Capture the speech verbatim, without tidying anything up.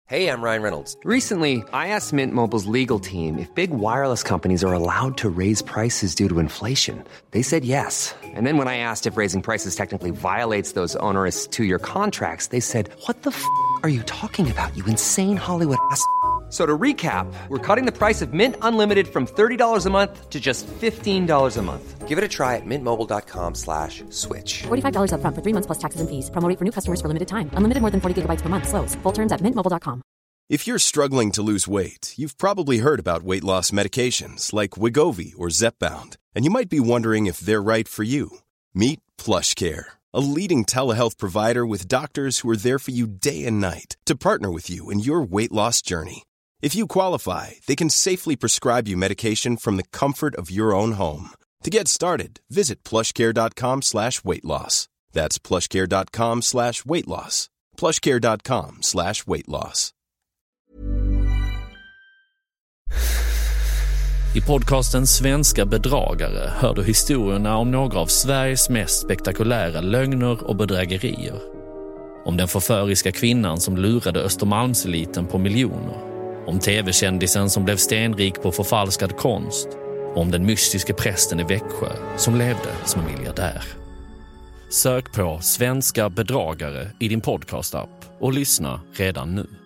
Hey, I'm Ryan Reynolds. Recently, I asked Mint Mobile's legal team if big wireless companies are allowed to raise prices due to inflation. They said yes. And then when I asked if raising prices technically violates those onerous two-year contracts, they said, what the f*** are you talking about, you insane Hollywood ass f- So to recap, we're cutting the price of Mint Unlimited from thirty dollars a month to just fifteen dollars a month. Give it a try at mintmobile.com slash switch. forty-five dollars up front for three months plus taxes and fees. Promo rate for new customers for limited time. Unlimited more than forty gigabytes per month. Slows full terms at mint mobile dot com. If you're struggling to lose weight, you've probably heard about weight loss medications like Wegovy or Zepbound, and you might be wondering if they're right for you. Meet PlushCare, a leading telehealth provider with doctors who are there for you day and night to partner with you in your weight loss journey. If you qualify, they can safely prescribe you medication from the comfort of your own home. To get started, visit plushcare.com slash weight loss. That's plushcare.com slash weight loss. plushcare.com slash weight loss. I podcasten Svenska bedragare hör du historierna om några av Sveriges mest spektakulära lögner och bedrägerier. Om den förföriska kvinnan som lurade Östermalmseliten på miljoner. Om tv-kändisen som blev stenrik på förfalskad konst. Och om den mystiska prästen i Växjö som levde som en miljardär. Sök på Svenska bedragare i din podcast-app och lyssna redan nu.